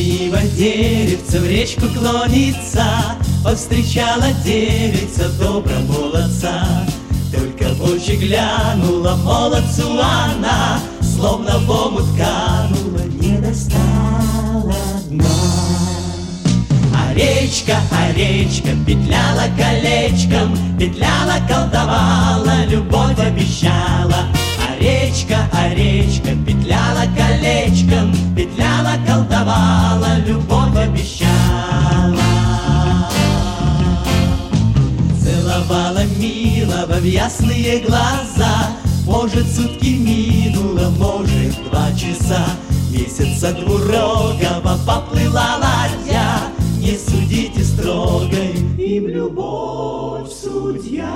Синего деревца в речку клонится, повстречала девица добра молодца. Только в очи глянула молодцу она, словно в омут канула, не достала дна. А речка, петляла колечком, петляла, колдовала, любовь обещала. А речка, петляла колечком, петляла, колдовала, любовь обещала. Целовала милого в ясные глаза, может, сутки минуло, может, 2 часа. Месяца двурогого поплыла ладья, не судите строго, им любовь судья.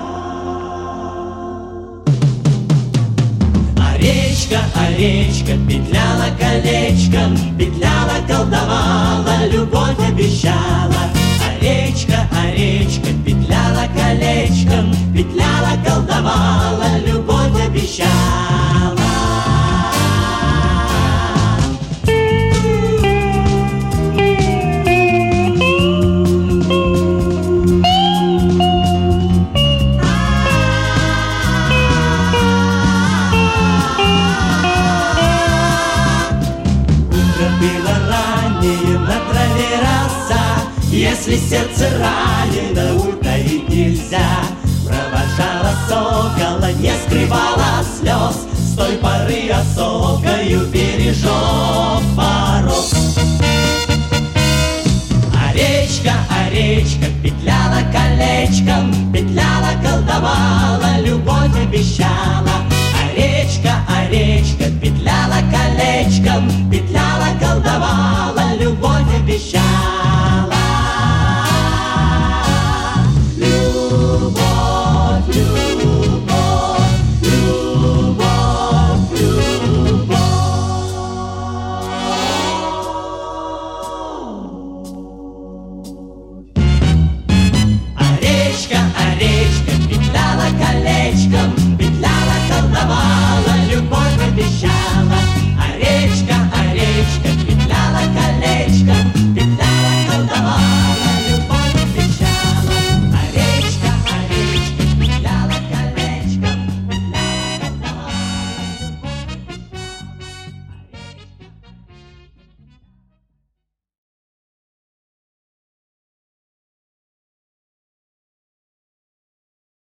А речка, петляла колечком, петляла, колдовала, любовь обещала. А речка, петляла колечком, петляла, колдовала, любовь обещала. Было ранее, на траве роса, если сердце ранено, утаить нельзя. Провожала сокола, не скрывала слез, с той поры осокою бережет порог. А речка, петляла колечком, петляла, колдовала, любовь обещала.